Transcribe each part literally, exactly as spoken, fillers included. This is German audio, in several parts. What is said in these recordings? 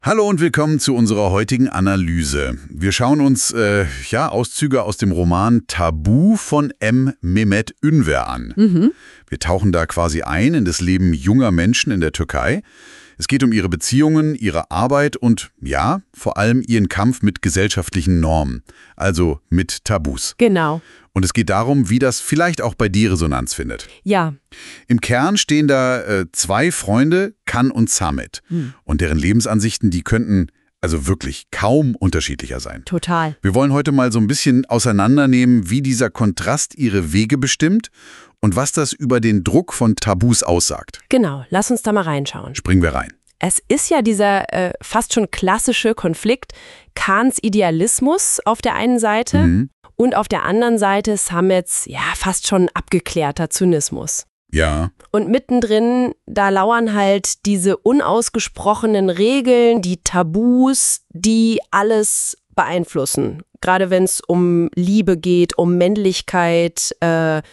Hallo und willkommen zu unserer heutigen Analyse. Wir schauen uns äh, ja, Auszüge aus dem Roman Tabu von M. Mehmet Ünver an. Mhm. Wir tauchen da quasi ein in das Leben junger Menschen in der Türkei. Es geht um ihre Beziehungen, ihre Arbeit und, ja, vor allem ihren Kampf mit gesellschaftlichen Normen, also mit Tabus. Genau. Und es geht darum, wie das vielleicht auch bei dir Resonanz findet. Ja. Im Kern stehen da äh, zwei Freunde, Can und Samet. Hm. Und deren Lebensansichten, die könnten also wirklich kaum unterschiedlicher sein. Total. Wir wollen heute mal so ein bisschen auseinandernehmen, wie dieser Kontrast ihre Wege bestimmt und was das über den Druck von Tabus aussagt. Genau. Lass uns da mal reinschauen. Springen wir rein. Es ist ja dieser äh, fast schon klassische Konflikt Cans Idealismus auf der einen Seite Mhm. und auf der anderen Seite Samets ja fast schon abgeklärter Zynismus. Ja, Und mittendrin, da lauern halt diese unausgesprochenen Regeln, die Tabus, die alles beeinflussen. Gerade wenn es um Liebe geht, um Männlichkeit, äh,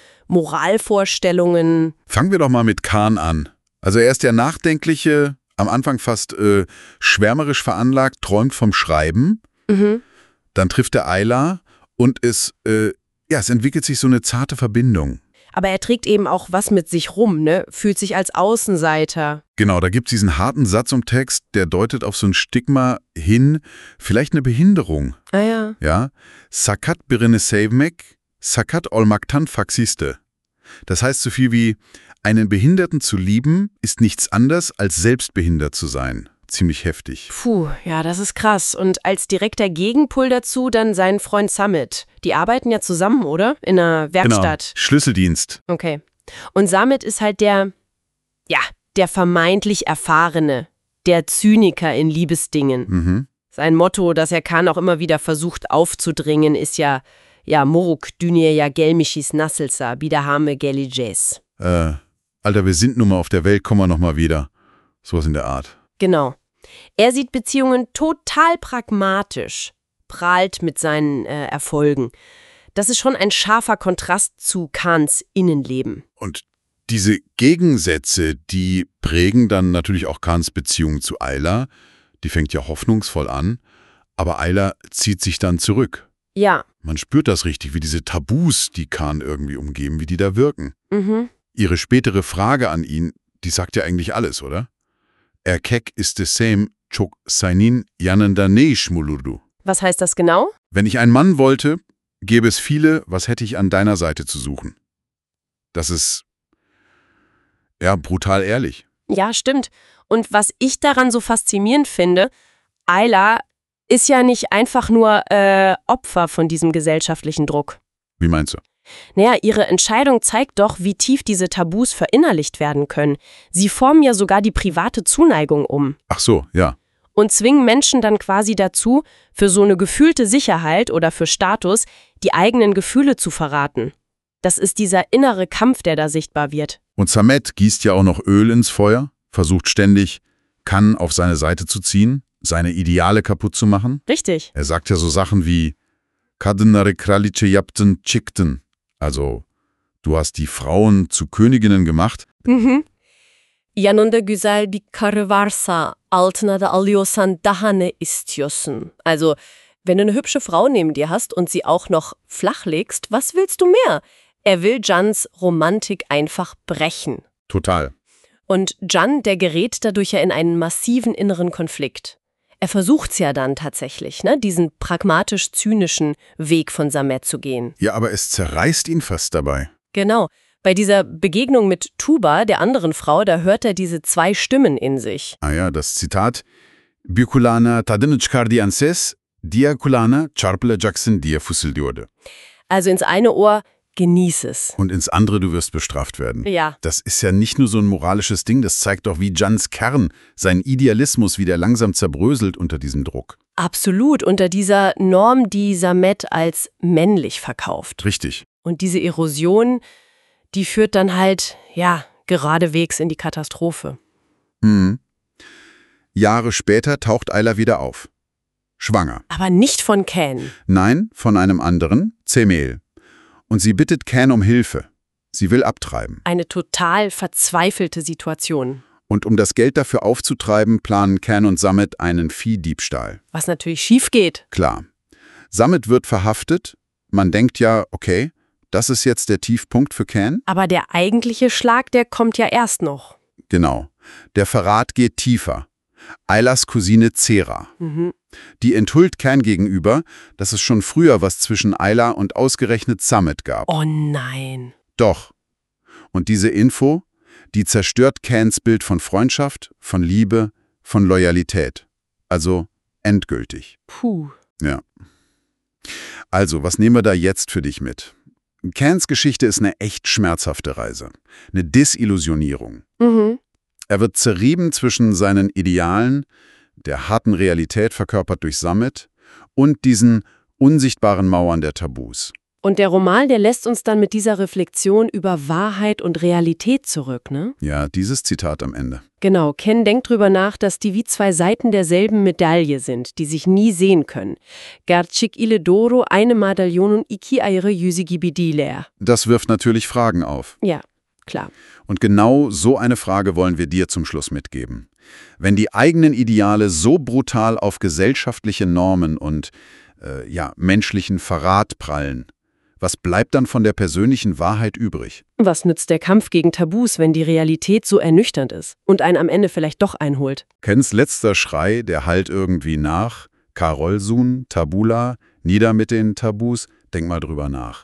Moralvorstellungen. fangen wir doch mal mit Can an. Also er ist der nachdenkliche, am Anfang fast äh, schwärmerisch veranlagt, träumt vom Schreiben. Mhm. Dann trifft er Ayla und es, äh, ja, es entwickelt sich so eine zarte Verbindung. Aber er trägt eben auch was mit sich rum, ne? Fühlt sich als Außenseiter. Genau, da gibt es diesen harten Satz im Text, der deutet auf so ein Stigma hin, vielleicht eine Behinderung. Ah ja. Ja? Sakat birine sevmek, sakat olmaktan faxiste. Das heißt so viel wie, einen Behinderten zu lieben, ist nichts anderes als selbstbehindert zu sein. Ziemlich heftig. Puh, ja, das ist krass. Und als direkter Gegenpol dazu dann sein Freund Samit. Die arbeiten ja zusammen, oder? In einer Werkstatt. Genau, Schlüsseldienst. Okay. Und Samit ist halt der, ja, der vermeintlich Erfahrene, der Zyniker in Liebesdingen. Mhm. Sein Motto, das er Can auch immer wieder versucht aufzudringen, ist ja, ja, Moruk dünya gelmişiz nasılsa, bir daha mı geleceğiz. Äh, Alter, wir sind nun mal auf der Welt, kommen wir noch mal wieder. Sowas in der Art. Genau. Er sieht Beziehungen total pragmatisch, prahlt mit seinen äh, Erfolgen. Das ist schon ein scharfer Kontrast zu Cans Innenleben. Und diese Gegensätze, die prägen dann natürlich auch Cans Beziehung zu Ayla. Die fängt ja hoffnungsvoll an, aber Ayla zieht sich dann zurück. Ja. Man spürt das richtig, wie diese Tabus, die Can irgendwie umgeben, wie die da wirken. Mhm. Ihre spätere Frage an ihn, die sagt ja eigentlich alles, oder? Erkek istesem çok senin yanında ne iş bulurdu. Was heißt das genau? Wenn ich einen Mann wollte, gäbe es viele, was hätte ich an deiner Seite zu suchen. Das ist, ja, brutal ehrlich. Ja, stimmt. Und was ich daran so faszinierend finde, Ayla ist ja nicht einfach nur äh, Opfer von diesem gesellschaftlichen Druck. Wie meinst du? Naja, ihre Entscheidung zeigt doch, wie tief diese Tabus verinnerlicht werden können. Sie formen ja sogar die private Zuneigung um Ach so, ja. und zwingen Menschen dann quasi dazu, für so eine gefühlte Sicherheit oder für Status die eigenen Gefühle zu verraten. Das ist dieser innere Kampf, der da sichtbar wird. Und Samet gießt ja auch noch Öl ins Feuer, versucht ständig, Can auf seine Seite zu ziehen, seine Ideale kaputt zu machen. Richtig. Er sagt ja so Sachen wie Kadınları kraliçe yaptın çıktın. Also, du hast die Frauen zu Königinnen gemacht. Mhm. Yanında güzel bir karı varsa altına da alıyorsan daha ne istiyorsun? Also, wenn du eine hübsche Frau neben dir hast und sie auch noch flach legst, was willst du mehr? Er will Cans Romantik einfach brechen. Total. Und Can, der gerät dadurch ja in einen massiven inneren Konflikt. Er versucht's ja dann tatsächlich, ne, diesen pragmatisch-zynischen Weg von Samet zu gehen. Ja, aber es zerreißt ihn fast dabei. Genau. Bei dieser Begegnung mit Tuba, der anderen Frau, da hört er diese zwei Stimmen in sich. Ah ja, das Zitat. Bir kulağına tadını çıkar diyen ses, diğer kulağına çarpılacaksın diye fısıldıyordu. Also ins eine Ohr, genieß es. Und ins andere, du wirst bestraft werden. Ja. Das ist ja nicht nur so ein moralisches Ding, das zeigt doch, wie Cans Kern, sein Idealismus, wie der langsam zerbröselt unter diesem Druck. Absolut, unter dieser Norm, die Samet als männlich verkauft. Richtig. Und diese Erosion, die führt dann halt, ja, geradewegs in die Katastrophe. Mhm. Jahre später taucht Ayla wieder auf. Schwanger. Aber nicht von Can. Nein, von einem anderen, Cemil. Und sie bittet Can um Hilfe. Sie will abtreiben. Eine total verzweifelte Situation. Und um das Geld dafür aufzutreiben, planen Ken und Sammet einen Viehdiebstahl. Was natürlich schief geht. Klar. Sammet wird verhaftet. Man denkt ja, okay, das ist jetzt der Tiefpunkt für Ken. Aber der eigentliche Schlag, der kommt ja erst noch. Genau. Der Verrat geht tiefer. Aylas Cousine Zera. Mhm. Die enthüllt Ken gegenüber, dass es schon früher was zwischen Ayla und ausgerechnet Sammet gab. Oh nein. Doch. Und diese Info, die zerstört Kens Bild von Freundschaft, von Liebe, von Loyalität. Also endgültig. Puh. Ja. Also, was nehmen wir da jetzt für dich mit? Kens Geschichte ist eine echt schmerzhafte Reise. Eine Desillusionierung. Mhm. Er wird zerrieben zwischen seinen Idealen, der harten Realität verkörpert durch Sammet, und diesen unsichtbaren Mauern der Tabus. Und der Roman, der lässt uns dann mit dieser Reflexion über Wahrheit und Realität zurück, ne? Ja, dieses Zitat am Ende. Genau, Ken denkt drüber nach, dass die wie zwei Seiten derselben Medaille sind, die sich nie sehen können. Gerçek ile doğru eine Madalyonun iki ayrı yüzü gibi değiller. Das wirft natürlich Fragen auf. Ja, klar. Und genau so eine Frage wollen wir dir zum Schluss mitgeben. Wenn die eigenen Ideale so brutal auf gesellschaftliche Normen und äh, ja, menschlichen Verrat prallen, was bleibt dann von der persönlichen Wahrheit übrig? Was nützt der Kampf gegen Tabus, wenn die Realität so ernüchternd ist und einen am Ende vielleicht doch einholt? Kens letzter Schrei, der hallt irgendwie nach. Karolsun, Tabula, nieder mit den Tabus, denk mal drüber nach.